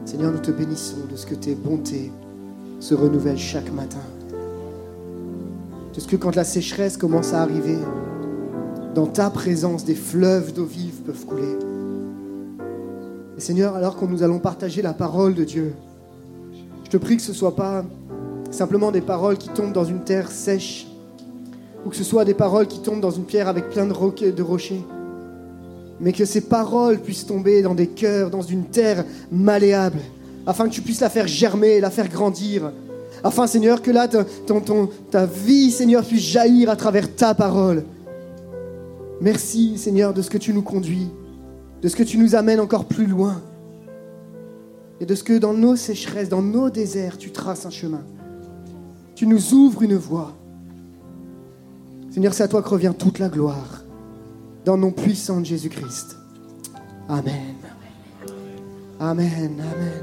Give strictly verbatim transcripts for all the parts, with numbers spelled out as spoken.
Seigneur, nous te bénissons de ce que tes bontés se renouvellent chaque matin. De ce que quand la sécheresse commence à arriver, dans ta présence, des fleuves d'eau vive peuvent couler. Et Seigneur, alors que nous allons partager la parole de Dieu, je te prie que ce ne soit pas simplement des paroles qui tombent dans une terre sèche, ou que ce soit des paroles qui tombent dans une pierre avec plein de, roquets, de rochers, mais que ces paroles puissent tomber dans des cœurs, dans une terre malléable, afin que tu puisses la faire germer, la faire grandir, afin, Seigneur, que là, ton, ton, ta vie, Seigneur, puisse jaillir à travers ta parole. Merci, Seigneur, de ce que tu nous conduis, de ce que tu nous amènes encore plus loin, et de ce que dans nos sécheresses, dans nos déserts, tu traces un chemin. Tu nous ouvres une voie. Seigneur, c'est à toi que revient toute la gloire. Dans le nom puissant de Jésus-Christ. Amen. Amen. Amen.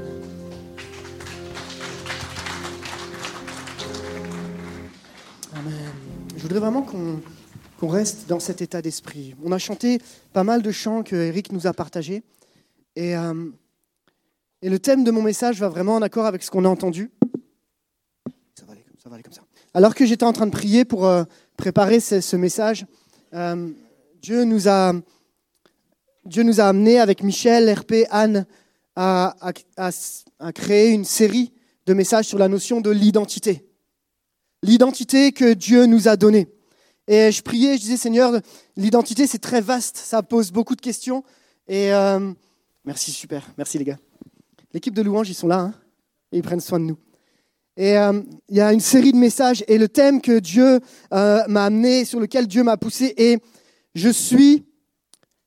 Amen. Je voudrais vraiment qu'on, qu'on reste dans cet état d'esprit. On a chanté pas mal de chants que Eric nous a partagés. Et, euh, et le thème de mon message va vraiment en accord avec ce qu'on a entendu. Ça va aller, ça va aller comme ça. Alors que j'étais en train de prier pour euh, préparer ce, ce message, euh, Dieu nous a, Dieu nous a amenés avec Michel, R P, Anne, à, à, à, à créer une série de messages sur la notion de l'identité. L'identité que Dieu nous a donnée. Et je priais, je disais, Seigneur, l'identité, c'est très vaste, ça pose beaucoup de questions. Et euh, merci, super, merci les gars. L'équipe de louanges, ils sont là, hein, et ils prennent soin de nous. Et euh, il y a une série de messages, et le thème que Dieu euh, m'a amené, sur lequel Dieu m'a poussé, est « Je suis comblé ».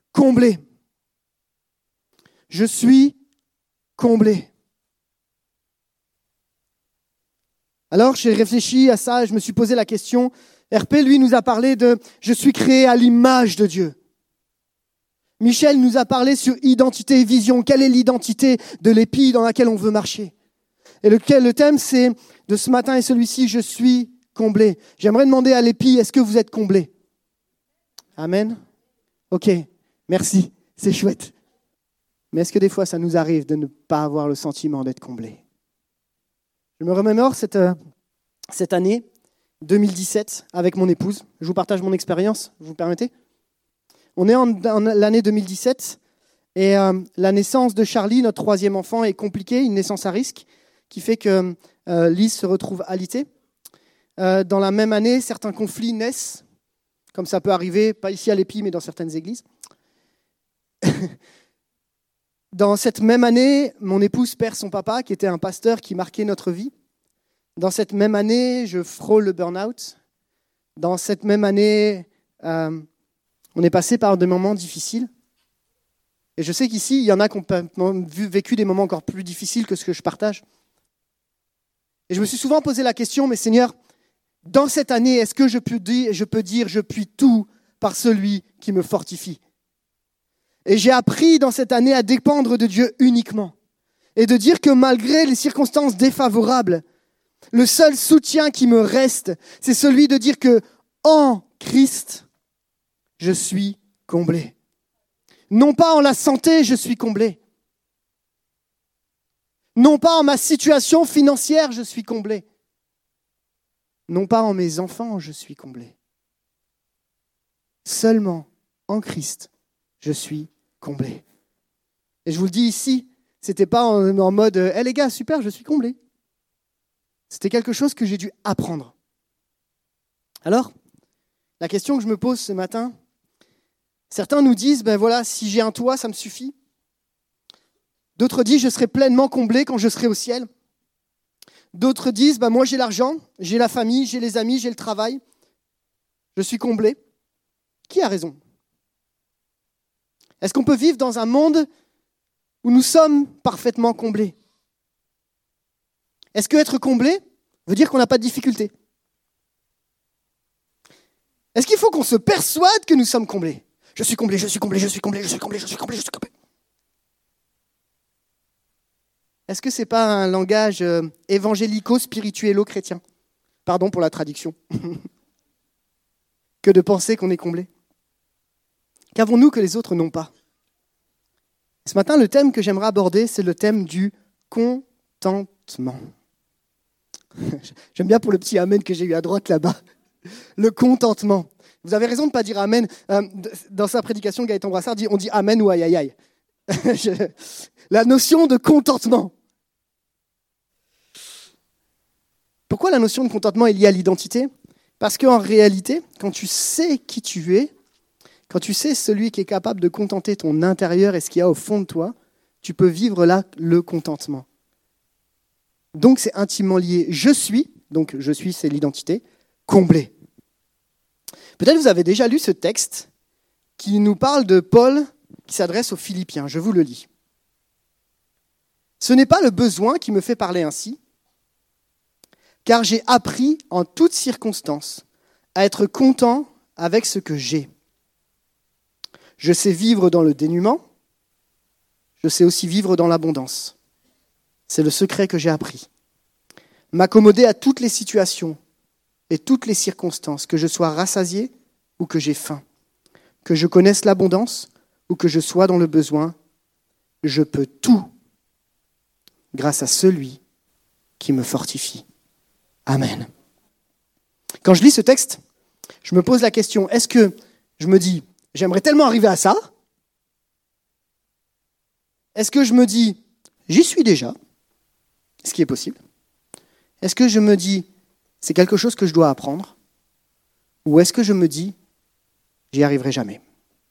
Je suis comblé. Alors, j'ai réfléchi à ça, et je me suis posé la question. R P, lui, nous a parlé de « Je suis créé à l'image de Dieu ». Michel nous a parlé sur identité et vision. Quelle est l'identité de l'épi dans laquelle on veut marcher? Et le, le thème, c'est de ce matin et celui-ci, je suis comblé. J'aimerais demander à l'épi, est-ce que vous êtes comblé? Amen. Ok, merci, c'est chouette. Mais est-ce que des fois, ça nous arrive de ne pas avoir le sentiment d'être comblé? Je me remémore cette, euh, cette année deux mille dix-sept avec mon épouse. Je vous partage mon expérience, vous permettez? On est en, en l'année deux mille dix-sept et euh, la naissance de Charlie, notre troisième enfant, est compliquée, une naissance à risque, qui fait que euh, Lise se retrouve alitée. Euh, dans la même année, certains conflits naissent, comme ça peut arriver, pas ici à l'Épi, mais dans certaines églises. Dans cette même année, mon épouse perd son papa, qui était un pasteur qui marquait notre vie. Dans cette même année, je frôle le burn-out. Dans cette même année, euh, on est passé par des moments difficiles. Et je sais qu'ici, il y en a qui ont vécu des moments encore plus difficiles que ce que je partage. Et je me suis souvent posé la question, mais Seigneur, dans cette année, est-ce que je peux dire, je peux dire, je puis tout par celui qui me fortifie? Et j'ai appris dans cette année à dépendre de Dieu uniquement. Et de dire que malgré les circonstances défavorables, le seul soutien qui me reste, c'est celui de dire que en Christ, je suis comblé. Non pas en la santé, je suis comblé. Non pas en ma situation financière, je suis comblé. Non pas en mes enfants, je suis comblé. Seulement en Christ, je suis comblé. Et je vous le dis ici, c'était pas en, en mode « Eh hey les gars, super, je suis comblé ». C'était quelque chose que j'ai dû apprendre. Alors, la question que je me pose ce matin, certains nous disent « Ben voilà, si j'ai un toit, ça me suffit ». D'autres disent « Je serai pleinement comblé quand je serai au ciel ». D'autres disent ben, « Moi, j'ai l'argent, j'ai la famille, j'ai les amis, j'ai le travail. Je suis comblé ». Qui a raison? Est-ce qu'on peut vivre dans un monde où nous sommes parfaitement comblés? Est-ce qu'être comblé veut dire qu'on n'a pas de difficulté? Est-ce qu'il faut qu'on se persuade que nous sommes comblés? Je suis comblé, je suis comblé, je suis comblé, je suis comblé, je suis comblé, je suis comblé. Est-ce que ce n'est pas un langage euh, évangélico-spirituello-chrétien? Pardon pour la traduction. Que de penser qu'on est comblé. Qu'avons-nous que les autres n'ont pas? Ce matin, le thème que j'aimerais aborder, c'est le thème du contentement. J'aime bien pour le petit amen que j'ai eu à droite là-bas. Le contentement. Vous avez raison de ne pas dire amen. Euh, dans sa prédication, Gaëtan Brassard dit, on dit amen ou aïe aïe aïe. Je... La notion de contentement. Pourquoi la notion de contentement est liée à l'identité ? Parce qu'en réalité, quand tu sais qui tu es, quand tu sais celui qui est capable de contenter ton intérieur et ce qu'il y a au fond de toi, tu peux vivre là le contentement. Donc c'est intimement lié. Je suis, donc je suis c'est l'identité, comblé. Peut-être vous avez déjà lu ce texte qui nous parle de Paul qui s'adresse aux Philippiens. Je vous le lis. Ce n'est pas le besoin qui me fait parler ainsi, car j'ai appris en toutes circonstances à être content avec ce que j'ai. Je sais vivre dans le dénuement, je sais aussi vivre dans l'abondance. C'est le secret que j'ai appris. M'accommoder à toutes les situations et toutes les circonstances, que je sois rassasié ou que j'ai faim, que je connaisse l'abondance ou que je sois dans le besoin, je peux tout grâce à celui qui me fortifie. Amen. Quand je lis ce texte, je me pose la question, est-ce que je me dis, j'aimerais tellement arriver à ça ? Est-ce que je me dis, j'y suis déjà, ce qui est possible ? Est-ce que je me dis, c'est quelque chose que je dois apprendre ? Ou est-ce que je me dis, j'y arriverai jamais ?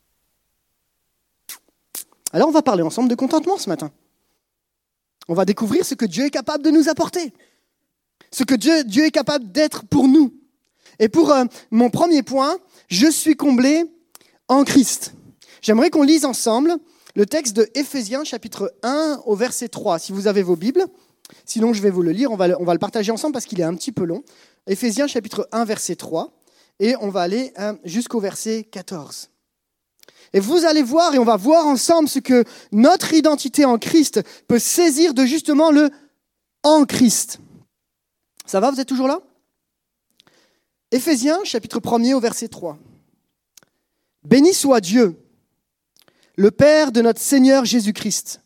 Alors on va parler ensemble de contentement ce matin. On va découvrir ce que Dieu est capable de nous apporter. Ce que Dieu, Dieu est capable d'être pour nous. Et pour euh, mon premier point, je suis comblé en Christ. J'aimerais qu'on lise ensemble le texte de Éphésiens chapitre un au verset trois. Si vous avez vos Bibles, sinon je vais vous le lire, on va le, on va le partager ensemble parce qu'il est un petit peu long. Éphésiens chapitre un verset trois et on va aller euh, jusqu'au verset quatorze. Et vous allez voir et on va voir ensemble ce que notre identité en Christ peut saisir de justement le en Christ. Ça va, vous êtes toujours là ? Éphésiens, chapitre un au verset trois. Béni soit Dieu, le Père de notre Seigneur Jésus-Christ,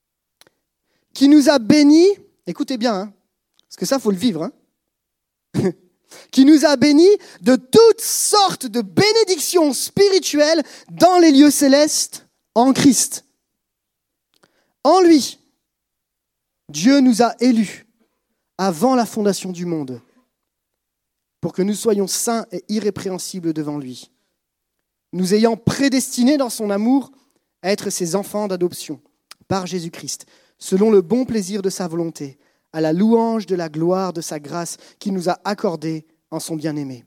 qui nous a bénis, écoutez bien, hein, parce que ça, il faut le vivre, hein, qui nous a bénis de toutes sortes de bénédictions spirituelles dans les lieux célestes en Christ. En lui, Dieu nous a élus avant la fondation du monde, pour que nous soyons saints et irrépréhensibles devant lui, nous ayant prédestinés dans son amour à être ses enfants d'adoption, par Jésus-Christ, selon le bon plaisir de sa volonté, à la louange de la gloire de sa grâce qu'il nous a accordée en son bien-aimé.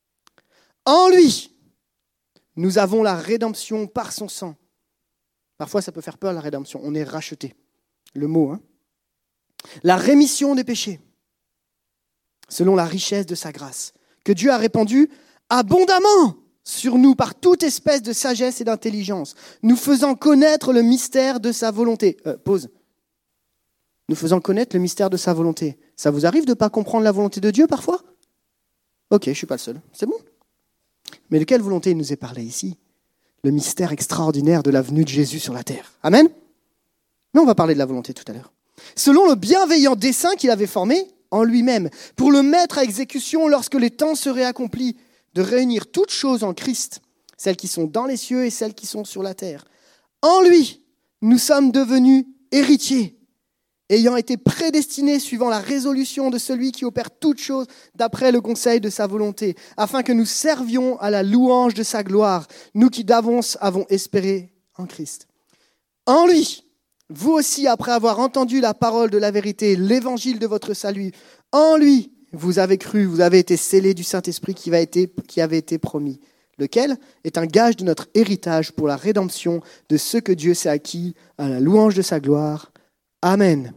En lui, nous avons la rédemption par son sang. Parfois, ça peut faire peur, la rédemption. On est racheté. Le mot, hein. La rémission des péchés, selon la richesse de sa grâce, que Dieu a répandue abondamment sur nous par toute espèce de sagesse et d'intelligence, nous faisant connaître le mystère de sa volonté. Euh, pause. Nous faisant connaître le mystère de sa volonté. Ça vous arrive de ne pas comprendre la volonté de Dieu parfois ? Ok, je ne suis pas le seul. C'est bon ? Mais de quelle volonté il nous est parlé ici ? Le mystère extraordinaire de la venue de Jésus sur la terre. Amen ? Mais on va parler de la volonté tout à l'heure. Selon le bienveillant dessein qu'il avait formé en lui-même, pour le mettre à exécution lorsque les temps seraient accomplis, de réunir toutes choses en Christ, celles qui sont dans les cieux et celles qui sont sur la terre. En lui, nous sommes devenus héritiers, ayant été prédestinés suivant la résolution de celui qui opère toutes choses d'après le conseil de sa volonté, afin que nous servions à la louange de sa gloire, nous qui d'avance avons espéré en Christ. En lui, vous aussi, après avoir entendu la parole de la vérité, l'évangile de votre salut, en lui, vous avez cru, vous avez été scellés du Saint-Esprit qui avait été, qui avait été promis, lequel est un gage de notre héritage pour la rédemption de ce que Dieu s'est acquis à la louange de sa gloire. Amen.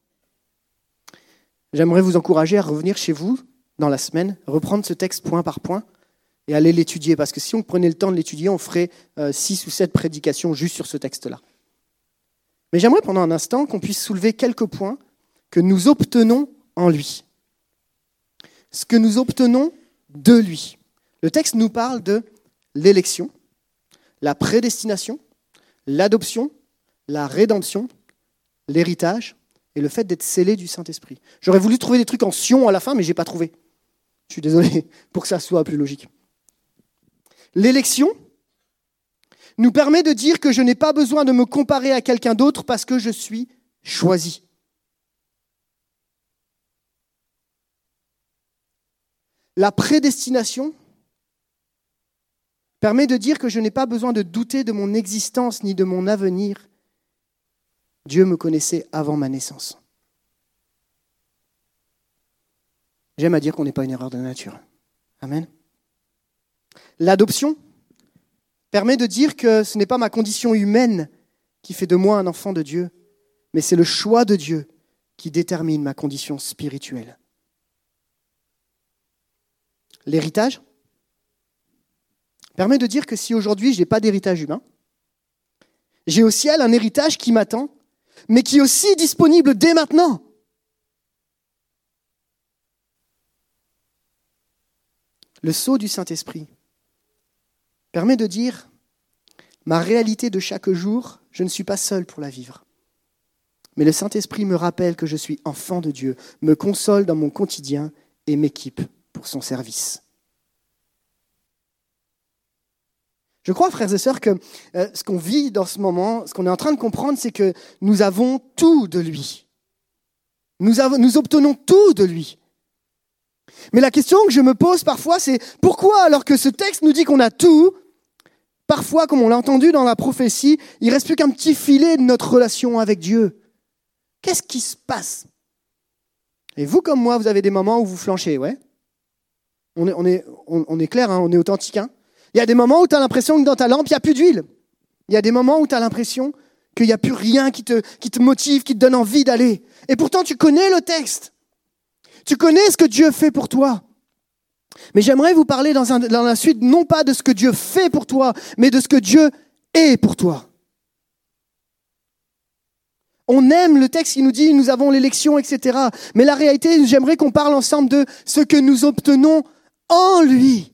J'aimerais vous encourager à revenir chez vous dans la semaine, reprendre ce texte point par point et aller l'étudier, parce que si on prenait le temps de l'étudier, on ferait euh, six ou sept prédications juste sur ce texte-là. Mais j'aimerais pendant un instant qu'on puisse soulever quelques points que nous obtenons en lui. Ce que nous obtenons de lui. Le texte nous parle de l'élection, la prédestination, l'adoption, la rédemption, l'héritage et le fait d'être scellé du Saint-Esprit. J'aurais voulu trouver des trucs en sion à la fin, mais je n'ai pas trouvé. Je suis désolé pour que ça soit plus logique. L'élection nous permet de dire que je n'ai pas besoin de me comparer à quelqu'un d'autre parce que je suis choisi. La prédestination permet de dire que je n'ai pas besoin de douter de mon existence ni de mon avenir. Dieu me connaissait avant ma naissance. J'aime à dire qu'on n'est pas une erreur de nature. Amen. L'adoption permet de dire que ce n'est pas ma condition humaine qui fait de moi un enfant de Dieu, mais c'est le choix de Dieu qui détermine ma condition spirituelle. L'héritage permet de dire que si aujourd'hui je n'ai pas d'héritage humain, j'ai au ciel un héritage qui m'attend, mais qui est aussi disponible dès maintenant. Le sceau du Saint-Esprit permet de dire ma réalité de chaque jour, je ne suis pas seul pour la vivre. Mais le Saint-Esprit me rappelle que je suis enfant de Dieu, me console dans mon quotidien et m'équipe pour son service. Je crois, frères et sœurs, que euh, ce qu'on vit dans ce moment, ce qu'on est en train de comprendre, c'est que nous avons tout de lui. Nous, avons, nous obtenons tout de lui. Mais la question que je me pose parfois, c'est pourquoi, alors que ce texte nous dit qu'on a tout, parfois, comme on l'a entendu dans la prophétie, il ne reste plus qu'un petit filet de notre relation avec Dieu. Qu'est-ce qui se passe? Et vous, comme moi, vous avez des moments où vous flanchez, ouais? On est, on est, on, on est clair, hein, on est authentique. Hein? Il y a des moments où tu as l'impression que dans ta lampe, il n'y a plus d'huile. Il y a des moments où tu as l'impression qu'il n'y a plus rien qui te, qui te motive, qui te donne envie d'aller. Et pourtant, tu connais le texte. Tu connais ce que Dieu fait pour toi. Mais j'aimerais vous parler dans, un, dans la suite, non pas de ce que Dieu fait pour toi, mais de ce que Dieu est pour toi. On aime le texte qui nous dit « nous avons l'élection », et cetera. Mais la réalité, j'aimerais qu'on parle ensemble de ce que nous obtenons en lui.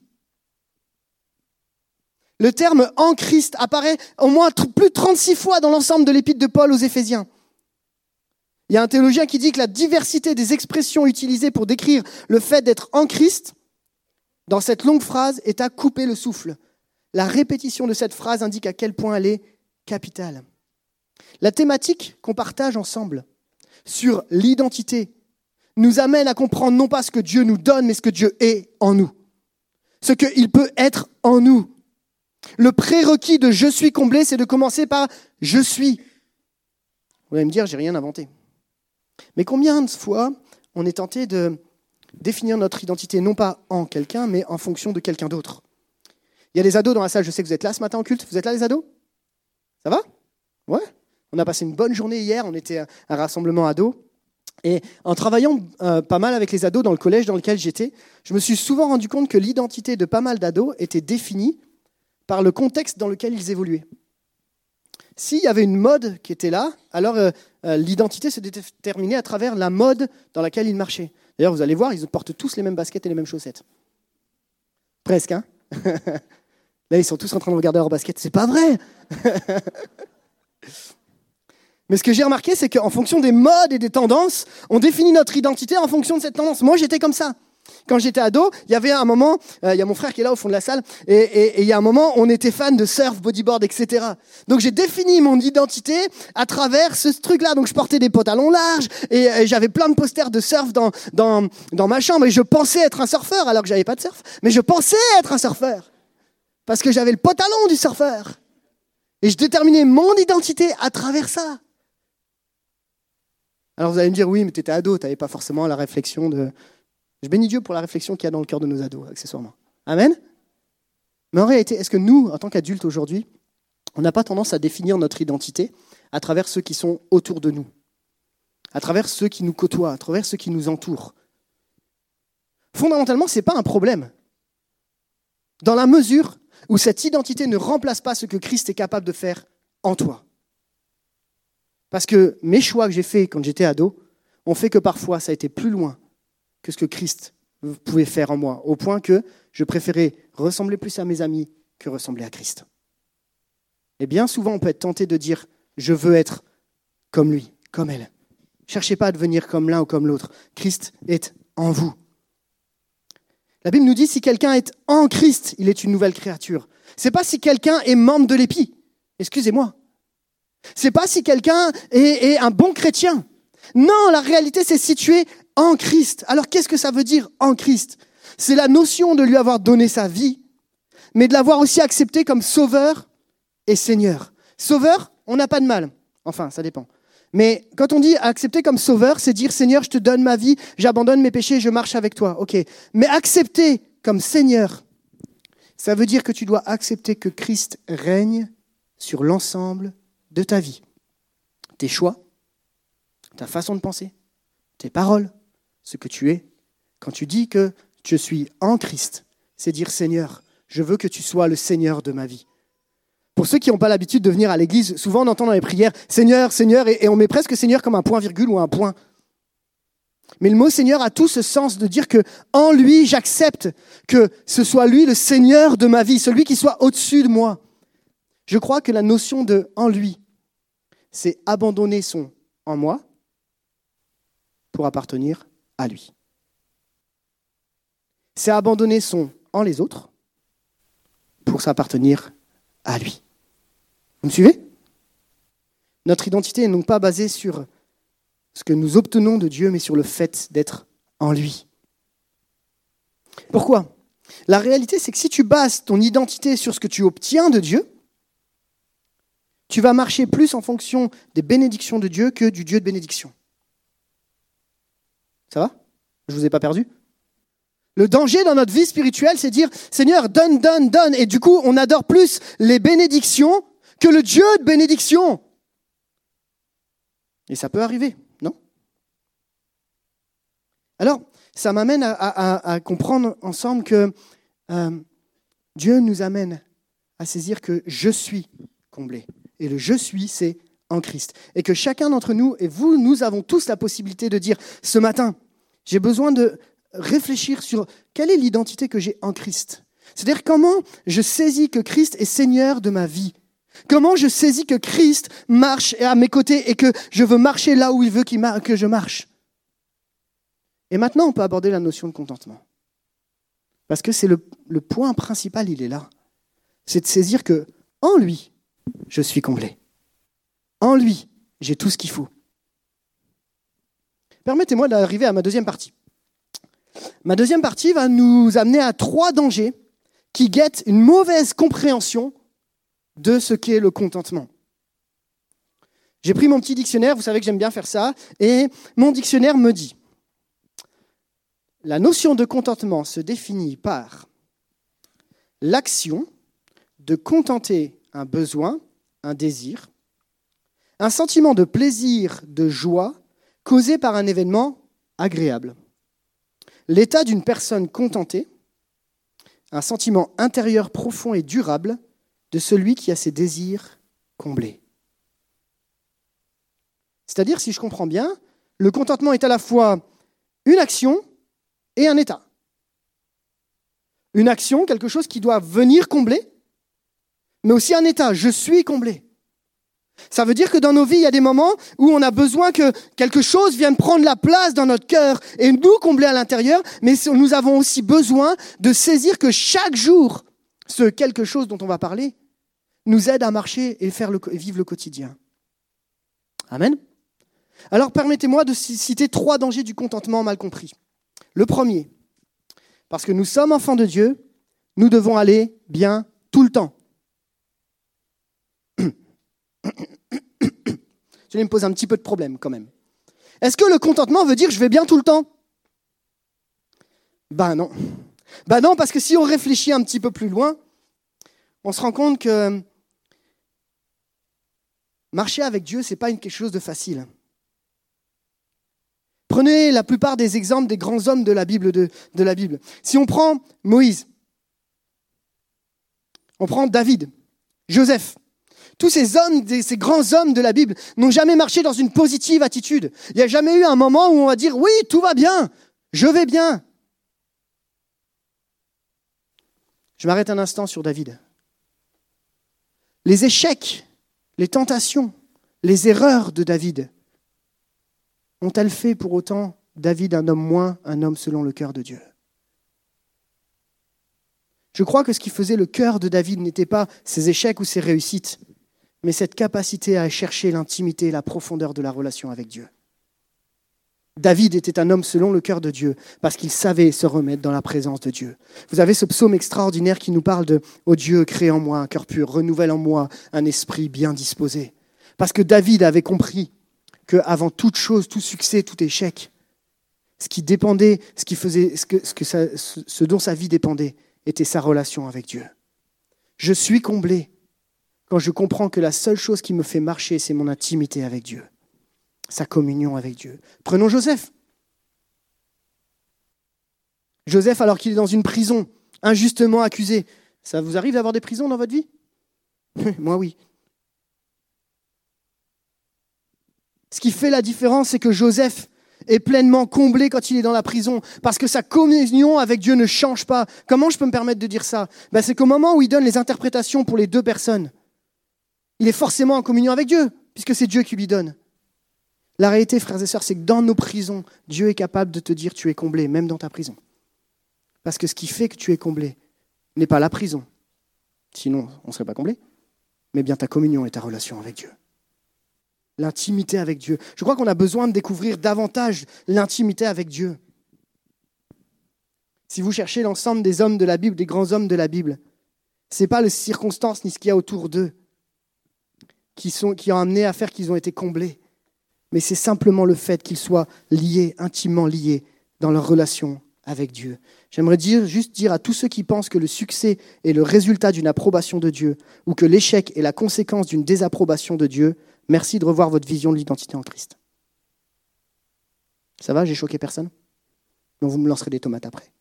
Le terme « en Christ » apparaît au moins plus de trente-six fois dans l'ensemble de l'épître de Paul aux Éphésiens. Il y a un théologien qui dit que la diversité des expressions utilisées pour décrire le fait d'être en Christ, dans cette longue phrase, est à couper le souffle. La répétition de cette phrase indique à quel point elle est capitale. La thématique qu'on partage ensemble sur l'identité nous amène à comprendre non pas ce que Dieu nous donne, mais ce que Dieu est en nous. Ce qu'il peut être en nous. Le prérequis de « je suis comblé », c'est de commencer par « je suis ». Vous allez me dire, j'ai rien inventé. Mais combien de fois on est tenté de définir notre identité non pas en quelqu'un, mais en fonction de quelqu'un d'autre? Il y a des ados dans la salle, je sais que vous êtes là ce matin en culte. Vous êtes là les ados? Ça va? Ouais. On a passé une bonne journée hier, on était à un rassemblement ados. Et en travaillant euh, pas mal avec les ados dans le collège dans lequel j'étais, je me suis souvent rendu compte que l'identité de pas mal d'ados était définie par le contexte dans lequel ils évoluaient. S'il y avait une mode qui était là, alors euh, euh, l'identité se déterminait à travers la mode dans laquelle ils marchaient. D'ailleurs, vous allez voir, ils portent tous les mêmes baskets et les mêmes chaussettes. Presque, hein? Là, ils sont tous en train de regarder leurs baskets. C'est pas vrai! Mais ce que j'ai remarqué, c'est qu'en fonction des modes et des tendances, on définit notre identité en fonction de cette tendance. Moi, j'étais comme ça. Quand j'étais ado, il y avait un moment, euh, il y a mon frère qui est là au fond de la salle, et, et, et il y a un moment, on était fan de surf, bodyboard, et cetera. Donc j'ai défini mon identité à travers ce truc-là. Donc je portais des pantalons larges, et, et j'avais plein de posters de surf dans, dans, dans ma chambre, et je pensais être un surfeur, alors que j'avais pas de surf, mais je pensais être un surfeur, parce que j'avais le pantalon du surfeur. Et je déterminais mon identité à travers ça. Alors vous allez me dire, oui, mais tu étais ado, tu n'avais pas forcément la réflexion de... Je bénis Dieu pour la réflexion qu'il y a dans le cœur de nos ados, accessoirement. Amen. Mais en réalité, est-ce que nous, en tant qu'adultes aujourd'hui, on n'a pas tendance à définir notre identité à travers ceux qui sont autour de nous, à travers ceux qui nous côtoient, à travers ceux qui nous entourent? Fondamentalement, ce n'est pas un problème. Dans la mesure où cette identité ne remplace pas ce que Christ est capable de faire en toi. Parce que mes choix que j'ai faits quand j'étais ado ont fait que parfois ça a été plus loin que ce que Christ pouvait faire en moi, au point que je préférais ressembler plus à mes amis que ressembler à Christ. Et bien souvent, on peut être tenté de dire « je veux être comme lui, comme elle ». Cherchez pas à devenir comme l'un ou comme l'autre. Christ est en vous. La Bible nous dit si quelqu'un est en Christ, il est une nouvelle créature. C'est pas si quelqu'un est membre de l'épi. Excusez-moi. C'est pas si quelqu'un est, est un bon chrétien. Non, la réalité, c'est si tu es en Christ. Alors, qu'est-ce que ça veut dire en Christ ? C'est la notion de lui avoir donné sa vie, mais de l'avoir aussi accepté comme sauveur et Seigneur. Sauveur, on n'a pas de mal. Enfin, ça dépend. Mais quand on dit accepter comme sauveur, c'est dire Seigneur, je te donne ma vie, j'abandonne mes péchés, je marche avec toi. Ok. Mais accepter comme Seigneur, ça veut dire que tu dois accepter que Christ règne sur l'ensemble de ta vie. Tes choix, ta façon de penser, tes paroles, ce que tu es. Quand tu dis que je suis en Christ, c'est dire Seigneur, je veux que tu sois le Seigneur de ma vie. Pour ceux qui n'ont pas l'habitude de venir à l'église, souvent on entend dans les prières « Seigneur, Seigneur » et, et on met presque Seigneur comme un point-virgule ou un point. Mais le mot Seigneur a tout ce sens de dire que en lui, j'accepte que ce soit lui le Seigneur de ma vie, celui qui soit au-dessus de moi. Je crois que la notion de « en lui », c'est abandonner son « en moi » pour appartenir à lui. C'est abandonner son « en les autres » pour s'appartenir à lui. Vous me suivez ? Notre identité n'est donc pas basée sur ce que nous obtenons de Dieu, mais sur le fait d'être en lui. Pourquoi ? La réalité, c'est que si tu bases ton identité sur ce que tu obtiens de Dieu, tu vas marcher plus en fonction des bénédictions de Dieu que du Dieu de bénédiction. Ça va ? Je ne vous ai pas perdu ? Le danger dans notre vie spirituelle, c'est de dire « Seigneur, donne, donne, donne ». Et du coup, on adore plus les bénédictions que le Dieu de bénédiction. Et ça peut arriver, non ? Alors, ça m'amène à, à, à comprendre ensemble que euh, Dieu nous amène à saisir que je suis comblé. Et le « je suis », c'est en Christ. Et que chacun d'entre nous, et vous, nous avons tous la possibilité de dire « Ce matin, j'ai besoin de réfléchir sur quelle est l'identité que j'ai en Christ. » C'est-à-dire comment je saisis que Christ est Seigneur de ma vie. Comment je saisis que Christ marche à mes côtés et que je veux marcher là où il veut qu'il mar- que je marche. Et maintenant, on peut aborder la notion de contentement. Parce que c'est le, le point principal, il est là. C'est de saisir que en lui, je suis comblé. En lui, j'ai tout ce qu'il faut. Permettez-moi d'arriver à ma deuxième partie. Ma deuxième partie va nous amener à trois dangers qui guettent une mauvaise compréhension de ce qu'est le contentement. J'ai pris mon petit dictionnaire, vous savez que j'aime bien faire ça, et mon dictionnaire me dit « La notion de contentement se définit par l'action de contenter un besoin, un désir, un sentiment de plaisir, de joie causé par un événement agréable. L'état d'une personne contentée, un sentiment intérieur profond et durable de celui qui a ses désirs comblés. » C'est-à-dire, si je comprends bien, le contentement est à la fois une action et un état. Une action, quelque chose qui doit venir combler, mais aussi un état, je suis comblé. Ça veut dire que dans nos vies, il y a des moments où on a besoin que quelque chose vienne prendre la place dans notre cœur et nous combler à l'intérieur, mais nous avons aussi besoin de saisir que chaque jour, ce quelque chose dont on va parler nous aide à marcher et faire le, et vivre le quotidien. Amen. Alors permettez-moi de citer trois dangers du contentement mal compris. Le premier, parce que nous sommes enfants de Dieu, nous devons aller bien tout le temps. Je vais me poser un petit peu de problème quand même. Est-ce que le contentement veut dire je vais bien tout le temps ? Ben non. Ben non, parce que si on réfléchit un petit peu plus loin, on se rend compte que marcher avec Dieu, ce n'est pas quelque chose de facile. Prenez la plupart des exemples des grands hommes de la Bible. De, de la Bible. Si on prend Moïse, on prend David, Joseph, tous ces hommes, ces grands hommes de la Bible n'ont jamais marché dans une positive attitude. Il n'y a jamais eu un moment où on va dire « Oui, tout va bien, je vais bien ». Je m'arrête un instant sur David. Les échecs, les tentations, les erreurs de David Ont-elles fait pour autant David un homme moins, un homme selon le cœur de Dieu? Je crois que ce qui faisait le cœur de David n'était pas ses échecs ou ses réussites, mais cette capacité à chercher l'intimité et la profondeur de la relation avec Dieu. David était un homme selon le cœur de Dieu, parce qu'il savait se remettre dans la présence de Dieu. Vous avez ce psaume extraordinaire qui nous parle de « Ô Dieu, crée en moi un cœur pur, renouvelle en moi un esprit bien disposé ». Parce que David avait compris qu'avant toute chose, tout succès, tout échec, ce qui dépendait, ce qui faisait, ce, que, ce, que ça, ce dont sa vie dépendait, était sa relation avec Dieu. Je suis comblé quand je comprends que la seule chose qui me fait marcher, c'est mon intimité avec Dieu, sa communion avec Dieu. Prenons Joseph. Joseph, alors qu'il est dans une prison, injustement accusé. Ça vous arrive d'avoir des prisons dans votre vie? Moi, oui. Ce qui fait la différence, c'est que Joseph est pleinement comblé quand il est dans la prison, parce que sa communion avec Dieu ne change pas. Comment je peux me permettre de dire ça? Ben, c'est qu'au moment où il donne les interprétations pour les deux personnes, il est forcément en communion avec Dieu, puisque c'est Dieu qui lui donne. La réalité, frères et sœurs, c'est que dans nos prisons, Dieu est capable de te dire tu es comblé, même dans ta prison. Parce que ce qui fait que tu es comblé n'est pas la prison, sinon on ne serait pas comblé, mais bien ta communion et ta relation avec Dieu. L'intimité avec Dieu. Je crois qu'on a besoin de découvrir davantage l'intimité avec Dieu. Si vous cherchez l'ensemble des hommes de la Bible, des grands hommes de la Bible, ce n'est pas les circonstances ni ce qu'il y a autour d'eux qui, sont, qui ont amené à faire qu'ils ont été comblés, mais c'est simplement le fait qu'ils soient liés, intimement liés dans leur relation avec Dieu. J'aimerais dire, juste dire à tous ceux qui pensent que le succès est le résultat d'une approbation de Dieu ou que l'échec est la conséquence d'une désapprobation de Dieu, merci de revoir votre vision de l'identité en Christ. Ça va, j'ai choqué personne? Donc vous me lancerez des tomates après.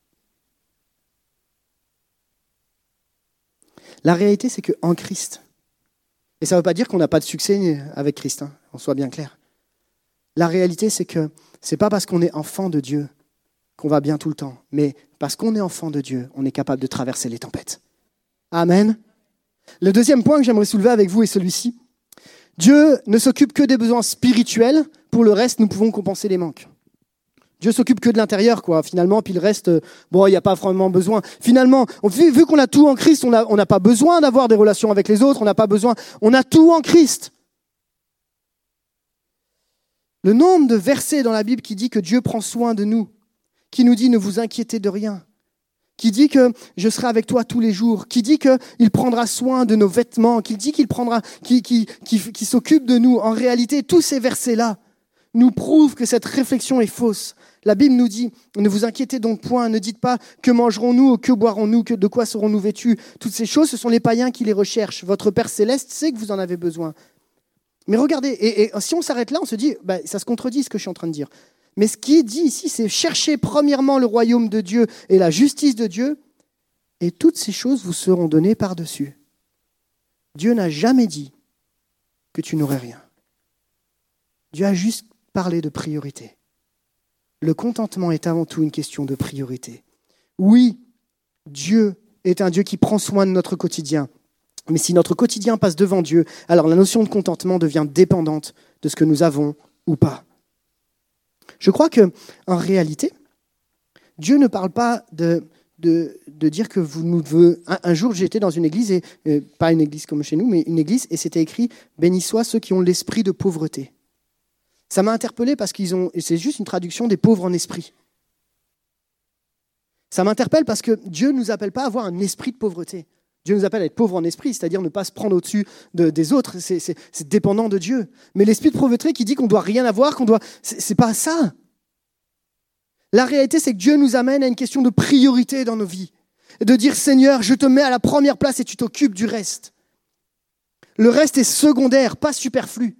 La réalité, c'est qu'en Christ, et ça ne veut pas dire qu'on n'a pas de succès avec Christ, hein, on soit bien clair. La réalité, c'est que ce n'est pas parce qu'on est enfant de Dieu qu'on va bien tout le temps, mais parce qu'on est enfant de Dieu, on est capable de traverser les tempêtes. Amen. Le deuxième point que j'aimerais soulever avec vous est celui-ci. Dieu ne s'occupe que des besoins spirituels, pour le reste, nous pouvons compenser les manques. Dieu s'occupe que de l'intérieur, quoi, finalement, puis le reste, bon, il n'y a pas vraiment besoin. Finalement, vu, vu qu'on a tout en Christ, on n'a on n'a pas besoin d'avoir des relations avec les autres, on n'a pas besoin, on a tout en Christ. Le nombre de versets dans la Bible qui dit que Dieu prend soin de nous, qui nous dit ne vous inquiétez de rien, qui dit que je serai avec toi tous les jours, qui dit qu'il prendra soin de nos vêtements, qui dit qu'il prendra, qui, qui, qui, qui s'occupe de nous. En réalité, tous ces versets-là nous prouvent que cette réflexion est fausse. La Bible nous dit, ne vous inquiétez donc point, ne dites pas que mangerons-nous, que boirons-nous, que de quoi serons-nous vêtus. Toutes ces choses, ce sont les païens qui les recherchent. Votre Père Céleste sait que vous en avez besoin. Mais regardez, et, et si on s'arrête là, on se dit, bah, ça se contredit ce que je suis en train de dire. Mais ce qui est dit ici, c'est chercher premièrement le royaume de Dieu et la justice de Dieu, et toutes ces choses vous seront données par-dessus. Dieu n'a jamais dit que tu n'aurais rien. Dieu a juste parlé de priorité. Le contentement est avant tout une question de priorité. Oui, Dieu est un Dieu qui prend soin de notre quotidien. Mais si notre quotidien passe devant Dieu, alors la notion de contentement devient dépendante de ce que nous avons ou pas. Je crois qu'en réalité, Dieu ne parle pas de, de, de dire que vous nous devez... Un, un jour, j'étais dans une église, et euh, pas une église comme chez nous, mais une église, et c'était écrit « Bénis soient ceux qui ont l'esprit de pauvreté ». Ça m'a interpellé parce qu'ils ont... Et c'est juste une traduction des pauvres en esprit. Ça m'interpelle parce que Dieu ne nous appelle pas à avoir un esprit de pauvreté. Dieu nous appelle à être pauvres en esprit, c'est-à-dire ne pas se prendre au-dessus de, des autres. C'est, c'est, c'est dépendant de Dieu. Mais l'esprit de pauvreté qui dit qu'on ne doit rien avoir, qu'on doit... C'est, c'est pas ça. La réalité, c'est que Dieu nous amène à une question de priorité dans nos vies. Et de dire, Seigneur, je te mets à la première place et tu t'occupes du reste. Le reste est secondaire, pas superflu.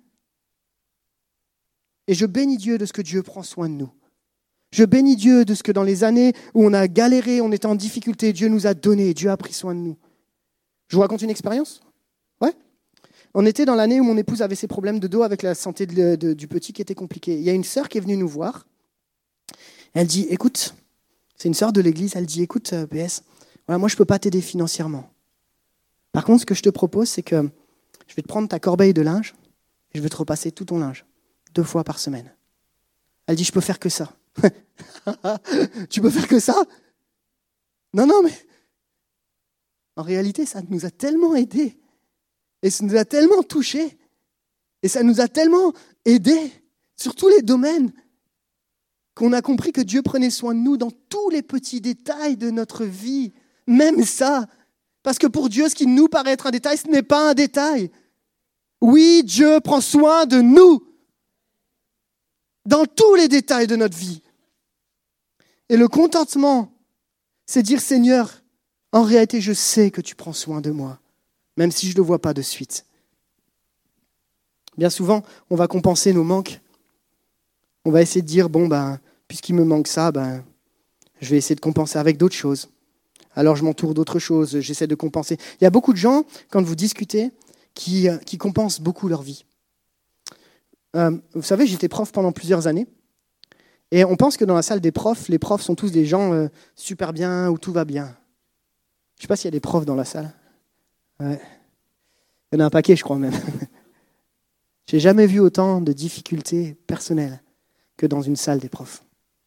Et je bénis Dieu de ce que Dieu prend soin de nous. Je bénis Dieu de ce que dans les années où on a galéré, on était en difficulté, Dieu nous a donné, Dieu a pris soin de nous. Je vous raconte une expérience ? Ouais. On était dans l'année où mon épouse avait ses problèmes de dos avec la santé de, de, du petit qui était compliqué. Il y a une sœur qui est venue nous voir. Elle dit, écoute, c'est une sœur de l'église, elle dit, écoute, P S, voilà, moi je ne peux pas t'aider financièrement. Par contre, ce que je te propose, c'est que je vais te prendre ta corbeille de linge et je vais te repasser tout ton linge, deux fois par semaine. Elle dit, je peux faire que ça. Tu peux faire que ça? Non, non, mais en réalité, ça nous a tellement aidés. Et ça nous a tellement touchés. Et ça nous a tellement aidés sur tous les domaines qu'on a compris que Dieu prenait soin de nous dans tous les petits détails de notre vie. Même ça. Parce que pour Dieu, ce qui nous paraît être un détail, ce n'est pas un détail. Oui, Dieu prend soin de nous dans tous les détails de notre vie. Et le contentement, c'est dire, Seigneur, en réalité, je sais que tu prends soin de moi, même si je ne le vois pas de suite. Bien souvent, on va compenser nos manques. On va essayer de dire, bon, ben, puisqu'il me manque ça, ben, je vais essayer de compenser avec d'autres choses. Alors je m'entoure d'autres choses, j'essaie de compenser. Il y a beaucoup de gens, quand vous discutez, qui, qui compensent beaucoup leur vie. Euh, vous savez, j'étais prof pendant plusieurs années. Et on pense que dans la salle des profs, les profs sont tous des gens euh, super bien, où tout va bien. Je ne sais pas s'il y a des profs dans la salle. Ouais. Il y en a un paquet, je crois même. J'ai jamais vu autant de difficultés personnelles que dans une salle des profs.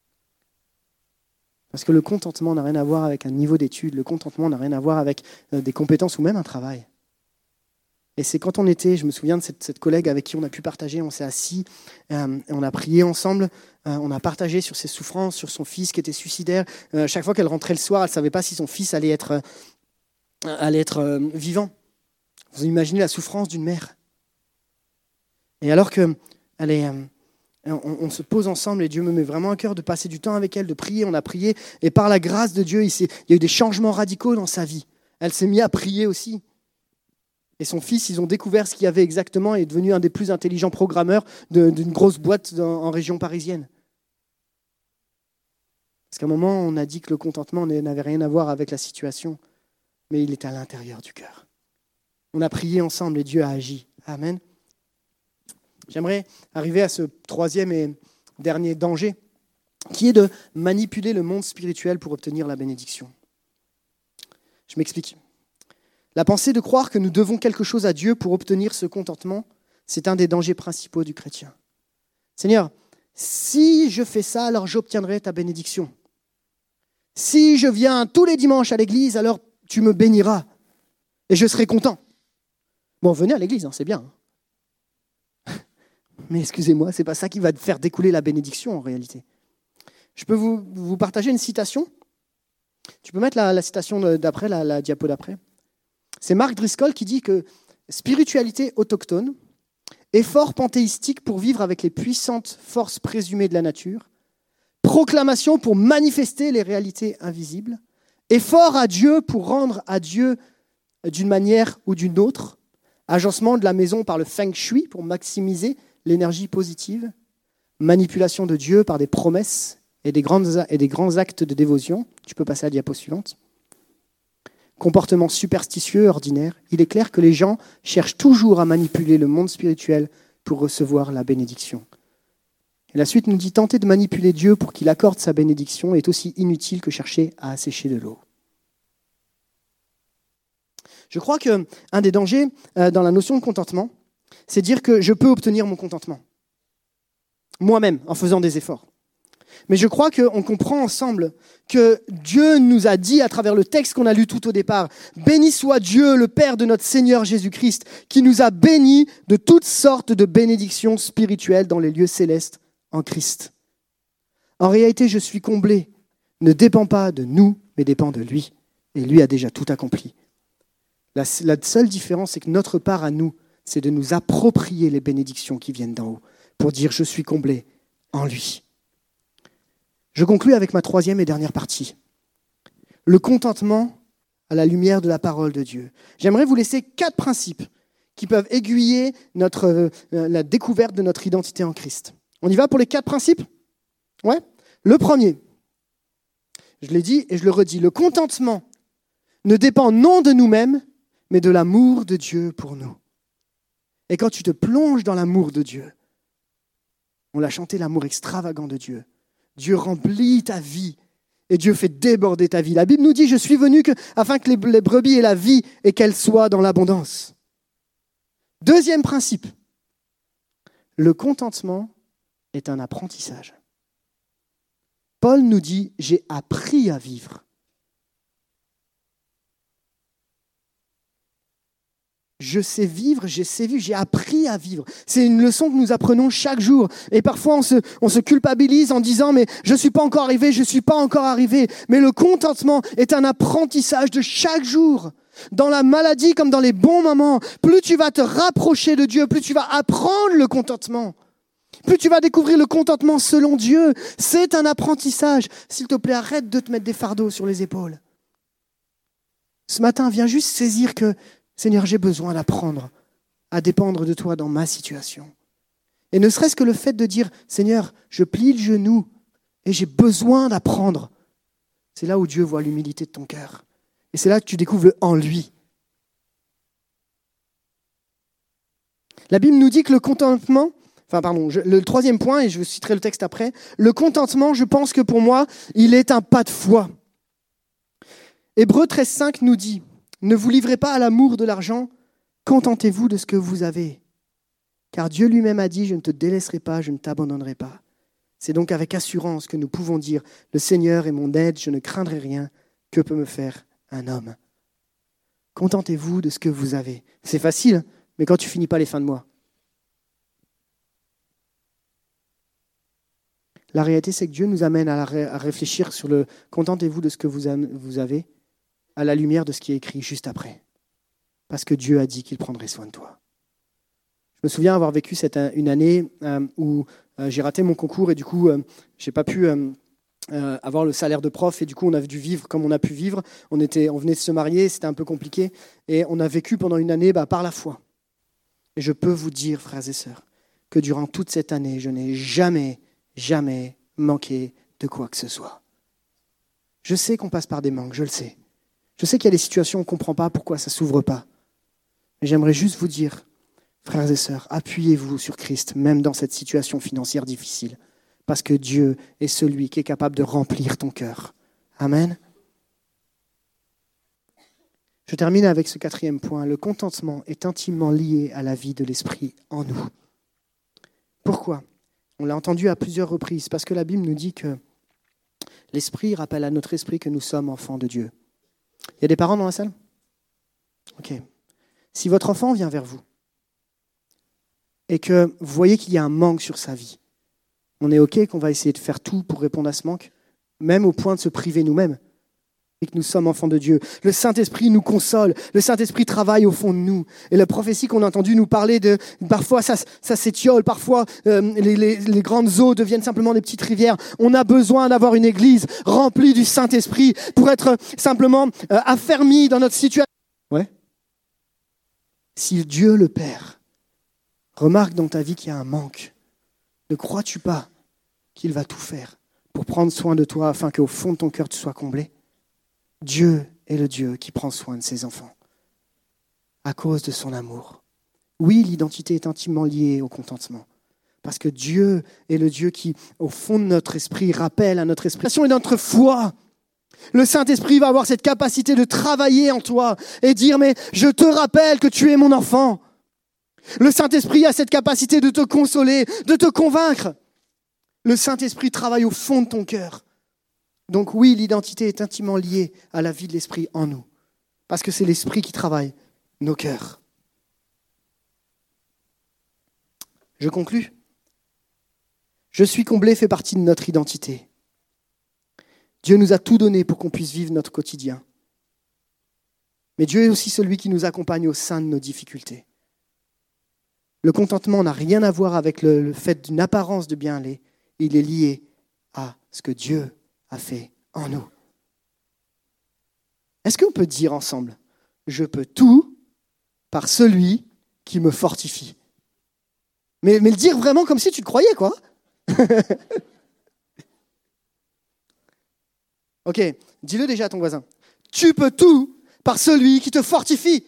Parce que le contentement n'a rien à voir avec un niveau d'études, le contentement n'a rien à voir avec euh, des compétences ou même un travail. Et c'est quand on était, je me souviens de cette, cette collègue avec qui on a pu partager, on s'est assis, euh, et on a prié ensemble, euh, on a partagé sur ses souffrances, sur son fils qui était suicidaire. Euh, chaque fois qu'elle rentrait le soir, elle ne savait pas si son fils allait être, euh, allait être euh, vivant. Vous imaginez la souffrance d'une mère. Et alors qu'elle est... Euh, on, on se pose ensemble et Dieu me met vraiment à cœur de passer du temps avec elle, de prier, on a prié. Et par la grâce de Dieu, il, s'est, il y a eu des changements radicaux dans sa vie. Elle s'est mise à prier aussi. Et son fils, ils ont découvert ce qu'il y avait exactement et est devenu un des plus intelligents programmeurs de, d'une grosse boîte en, en région parisienne. Parce qu'à un moment, on a dit que le contentement n'avait rien à voir avec la situation, mais il était à l'intérieur du cœur. On a prié ensemble et Dieu a agi. Amen. J'aimerais arriver à ce troisième et dernier danger, qui est de manipuler le monde spirituel pour obtenir la bénédiction. Je m'explique. La pensée de croire que nous devons quelque chose à Dieu pour obtenir ce contentement, c'est un des dangers principaux du chrétien. Seigneur, si je fais ça, alors j'obtiendrai ta bénédiction. Si je viens tous les dimanches à l'église, alors tu me béniras et je serai content. Bon, venez à l'église, hein, c'est bien. Mais excusez-moi, ce n'est pas ça qui va faire découler la bénédiction en réalité. Je peux vous, vous partager une citation. Tu peux mettre la, la citation d'après, la, la diapo d'après. C'est Mark Driscoll qui dit que spiritualité autochtone, effort panthéistique pour vivre avec les puissantes forces présumées de la nature, proclamation pour manifester les réalités invisibles, effort à Dieu pour rendre à Dieu d'une manière ou d'une autre, agencement de la maison par le feng shui pour maximiser l'énergie positive, manipulation de Dieu par des promesses et des, grandes, et des grands actes de dévotion. Tu peux passer à la diapo suivante. Comportement superstitieux, ordinaire. Il est clair que les gens cherchent toujours à manipuler le monde spirituel pour recevoir la bénédiction. Et la suite nous dit, tenter de manipuler Dieu pour qu'il accorde sa bénédiction est aussi inutile que chercher à assécher de l'eau. Je crois qu'un des dangers dans la notion de contentement, c'est dire que je peux obtenir mon contentement, moi-même, en faisant des efforts. Mais je crois qu'on comprend ensemble que Dieu nous a dit à travers le texte qu'on a lu tout au départ, « Béni soit Dieu, le Père de notre Seigneur Jésus-Christ, qui nous a bénis de toutes sortes de bénédictions spirituelles dans les lieux célestes en Christ. » En réalité, je suis comblé, ne dépend pas de nous, mais dépend de lui. Et lui a déjà tout accompli. La, la seule différence, c'est que notre part à nous, c'est de nous approprier les bénédictions qui viennent d'en haut, pour dire « je suis comblé en lui ». Je conclus avec ma troisième et dernière partie. Le contentement à la lumière de la parole de Dieu. J'aimerais vous laisser quatre principes qui peuvent aiguiller notre, euh, la découverte de notre identité en Christ. On y va pour les quatre principes ? Ouais. Le premier, je l'ai dit et je le redis, le contentement ne dépend non de nous-mêmes, mais de l'amour de Dieu pour nous. Et quand tu te plonges dans l'amour de Dieu, on l'a chanté, l'amour extravagant de Dieu, Dieu remplit ta vie et Dieu fait déborder ta vie. La Bible nous dit, je suis venu que, afin que les, les brebis aient la vie et qu'elles soient dans l'abondance. Deuxième principe, le contentement est un apprentissage. Paul nous dit « j'ai appris à vivre ». Je sais vivre, je sais vivre, j'ai appris à vivre. C'est une leçon que nous apprenons chaque jour. Et parfois, on se, on se culpabilise en disant « mais je ne suis pas encore arrivé, je ne suis pas encore arrivé ». Mais le contentement est un apprentissage de chaque jour. Dans la maladie comme dans les bons moments, plus tu vas te rapprocher de Dieu, plus tu vas apprendre le contentement. Plus tu vas découvrir le contentement selon Dieu. C'est un apprentissage. S'il te plaît, arrête de te mettre des fardeaux sur les épaules. Ce matin, viens juste saisir que Seigneur, j'ai besoin d'apprendre à dépendre de toi dans ma situation. Et ne serait-ce que le fait de dire, Seigneur, je plie le genou et j'ai besoin d'apprendre. C'est là où Dieu voit l'humilité de ton cœur. Et c'est là que tu découvres le en lui. La Bible nous dit que le contentement, enfin pardon, je, le troisième point, et je citerai le texte après, le contentement, je pense que pour moi, il est un pas de foi. Hébreux treize cinq nous dit, ne vous livrez pas à l'amour de l'argent, contentez-vous de ce que vous avez. Car Dieu lui-même a dit, je ne te délaisserai pas, je ne t'abandonnerai pas. C'est donc avec assurance que nous pouvons dire, le Seigneur est mon aide, je ne craindrai rien, que peut me faire un homme. Contentez-vous de ce que vous avez. C'est facile, mais quand tu finis pas les fins de mois. La réalité, c'est que Dieu nous amène à, ré- à réfléchir sur le « contentez-vous de ce que vous, am- vous avez » à la lumière de ce qui est écrit juste après. Parce que Dieu a dit qu'il prendrait soin de toi. Je me souviens avoir vécu cette, une année euh, où euh, j'ai raté mon concours et du coup, euh, j'ai pas pu euh, euh, avoir le salaire de prof et du coup, on a dû vivre comme on a pu vivre. On, était, on venait de se marier, c'était un peu compliqué et on a vécu pendant une année bah, par la foi. Et je peux vous dire, frères et sœurs, que durant toute cette année, je n'ai jamais, jamais manqué de quoi que ce soit. Je sais qu'on passe par des manques, je le sais. Je sais qu'il y a des situations où on ne comprend pas pourquoi ça ne s'ouvre pas. Mais j'aimerais juste vous dire, frères et sœurs, appuyez-vous sur Christ, même dans cette situation financière difficile, parce que Dieu est celui qui est capable de remplir ton cœur. Amen. Je termine avec ce quatrième point. Le contentement est intimement lié à la vie de l'esprit en nous. Pourquoi ? On l'a entendu à plusieurs reprises, parce que la Bible nous dit que l'esprit rappelle à notre esprit que nous sommes enfants de Dieu. Il y a des parents dans la salle ? Ok. Si votre enfant vient vers vous et que vous voyez qu'il y a un manque sur sa vie, on est ok qu'on va essayer de faire tout pour répondre à ce manque, même au point de se priver nous-mêmes, et que nous sommes enfants de Dieu. Le Saint-Esprit nous console, le Saint-Esprit travaille au fond de nous. Et la prophétie qu'on a entendu nous parler de, parfois ça, ça s'étiole, parfois euh, les, les, les grandes eaux deviennent simplement des petites rivières. On a besoin d'avoir une église remplie du Saint-Esprit pour être simplement euh, affermis dans notre situation. Ouais. Si Dieu le Père remarque dans ta vie qu'il y a un manque, ne crois-tu pas qu'il va tout faire pour prendre soin de toi afin qu'au fond de ton cœur tu sois comblé ? Dieu est le Dieu qui prend soin de ses enfants à cause de son amour. Oui, l'identité est intimement liée au contentement parce que Dieu est le Dieu qui, au fond de notre esprit, rappelle à notre esprit et notre foi. Le Saint-Esprit va avoir cette capacité de travailler en toi et dire « mais je te rappelle que tu es mon enfant ». Le Saint-Esprit a cette capacité de te consoler, de te convaincre. Le Saint-Esprit travaille au fond de ton cœur. Donc oui, l'identité est intimement liée à la vie de l'Esprit en nous. Parce que c'est l'Esprit qui travaille nos cœurs. Je conclus. Je suis comblé fait partie de notre identité. Dieu nous a tout donné pour qu'on puisse vivre notre quotidien. Mais Dieu est aussi celui qui nous accompagne au sein de nos difficultés. Le contentement n'a rien à voir avec le, le fait d'une apparence de bien-aller. Il est lié à ce que Dieu a fait en nous. Est-ce qu'on peut dire ensemble, je peux tout par celui qui me fortifie? Mais, mais le dire vraiment comme si tu le croyais, quoi. Ok, dis-le déjà à ton voisin. Tu peux tout par celui qui te fortifie.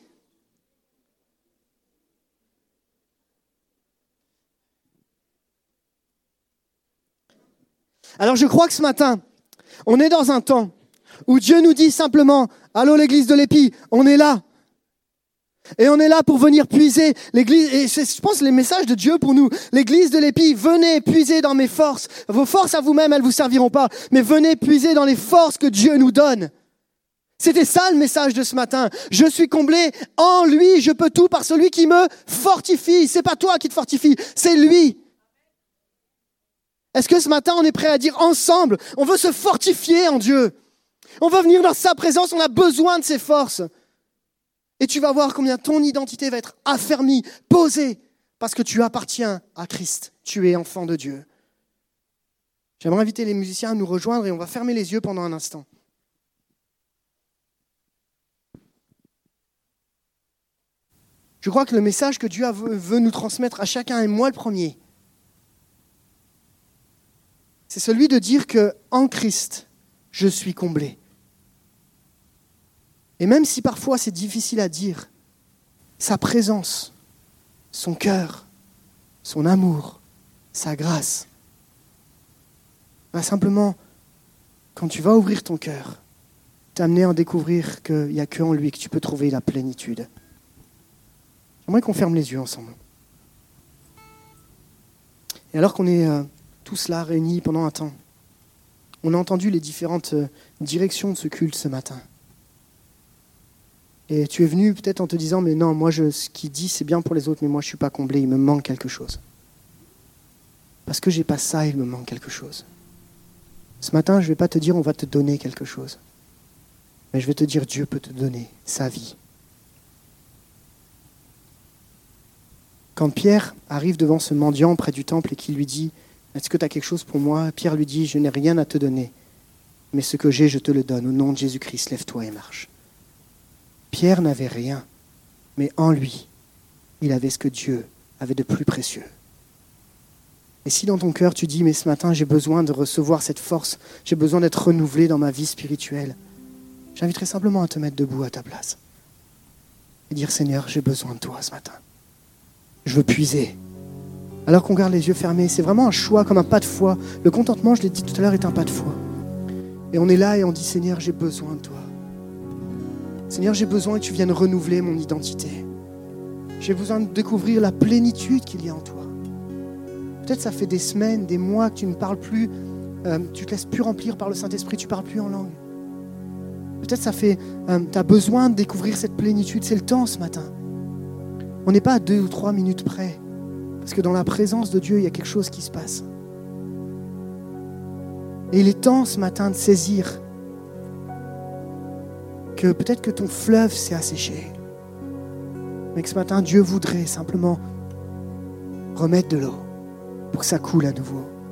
Alors je crois que ce matin, on est dans un temps où Dieu nous dit simplement « Allô l'église de l'Épi, on est là ». Et on est là pour venir puiser l'église. Et c'est, je pense, les messages de Dieu pour nous. L'église de l'Épi, venez puiser dans mes forces. Vos forces à vous-même, elles ne vous serviront pas. Mais venez puiser dans les forces que Dieu nous donne. C'était ça le message de ce matin. Je suis comblé en lui. Je peux tout par celui qui me fortifie. C'est pas toi qui te fortifie, c'est lui. Est-ce que ce matin, on est prêt à dire ensemble, on veut se fortifier en Dieu. On veut venir dans sa présence, on a besoin de ses forces. Et tu vas voir combien ton identité va être affermie, posée, parce que tu appartiens à Christ. Tu es enfant de Dieu. J'aimerais inviter les musiciens à nous rejoindre et on va fermer les yeux pendant un instant. Je crois que le message que Dieu veut nous transmettre à chacun, et moi le premier, c'est celui de dire qu'en Christ, je suis comblé. Et même si parfois c'est difficile à dire, sa présence, son cœur, son amour, sa grâce, va simplement, quand tu vas ouvrir ton cœur, t'amener à découvrir qu'il n'y a qu'en lui que tu peux trouver la plénitude. J'aimerais qu'on ferme les yeux ensemble. Et alors qu'on est euh, tous là, réunis pendant un temps, on a entendu les différentes euh, directions de ce culte ce matin. Et tu es venu peut-être en te disant, mais non, moi, je, ce qu'il dit, c'est bien pour les autres, mais moi, je ne suis pas comblé, il me manque quelque chose. Parce que je n'ai pas ça, il me manque quelque chose. Ce matin, je ne vais pas te dire, on va te donner quelque chose. Mais je vais te dire, Dieu peut te donner sa vie. Quand Pierre arrive devant ce mendiant près du temple et qu'il lui dit, est-ce que tu as quelque chose pour moi? Pierre lui dit, je n'ai rien à te donner, mais ce que j'ai, je te le donne. Au nom de Jésus-Christ, lève-toi et marche. Pierre n'avait rien, mais en lui, il avait ce que Dieu avait de plus précieux. Et si dans ton cœur tu dis, mais ce matin j'ai besoin de recevoir cette force, j'ai besoin d'être renouvelé dans ma vie spirituelle, j'inviterai simplement à te mettre debout à ta place et dire, Seigneur, j'ai besoin de toi ce matin. Je veux puiser. Alors qu'on garde les yeux fermés, c'est vraiment un choix comme un pas de foi. Le contentement, je l'ai dit tout à l'heure, est un pas de foi. Et on est là et on dit, Seigneur, j'ai besoin de toi. Seigneur, j'ai besoin que tu viennes renouveler mon identité. J'ai besoin de découvrir la plénitude qu'il y a en toi. Peut-être ça fait des semaines, des mois que tu ne parles plus, euh, tu ne te laisses plus remplir par le Saint-Esprit, tu ne parles plus en langue. Peut-être ça fait, euh, tu as besoin de découvrir cette plénitude, c'est le temps ce matin. On n'est pas à deux ou trois minutes près, parce que dans la présence de Dieu, il y a quelque chose qui se passe. Et il est temps ce matin de saisir que peut-être que ton fleuve s'est asséché, mais que ce matin, Dieu voudrait simplement remettre de l'eau pour que ça coule à nouveau.